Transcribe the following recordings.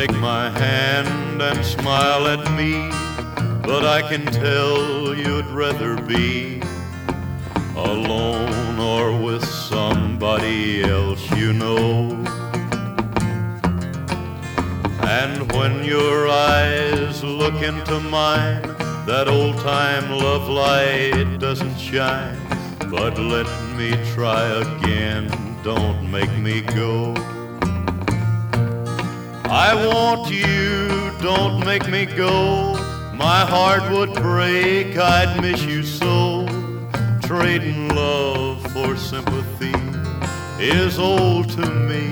Take my hand and smile at me, but I can tell you'd rather be alone or with somebody else you know. And when your eyes look into mine, that old-time love light doesn't shine. But let me try again, don't make me go. I want you, don't make me go. My heart would break, I'd miss you so. Trading love for sympathy is old to me.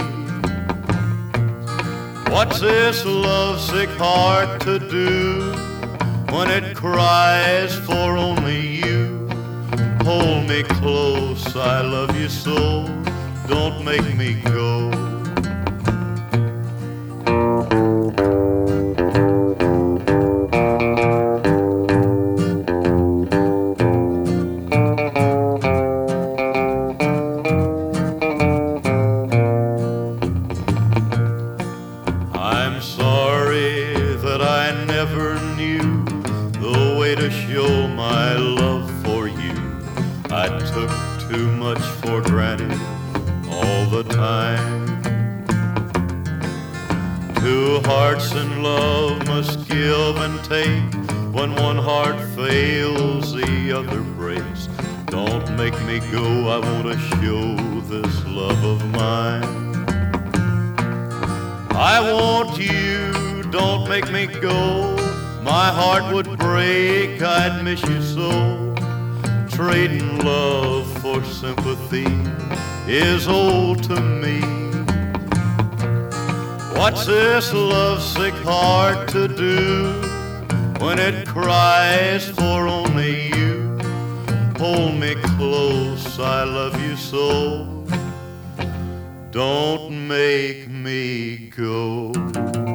What's this lovesick heart to do when it cries for only you? Hold me close, I love you so, don't make me go. I'm sorry that I never knew the way to show my love for you. I took too much for granted all the time. Two hearts in love must give and take. When one heart fails, the other breaks. Don't make me go, I want to show this love of mine. I want you, don't make me go. My heart would break, I'd miss you so. Trading love for sympathy is old to me. What's this lovesick heart to do when it cries for only you? Hold me close, I love you so, don't make me go.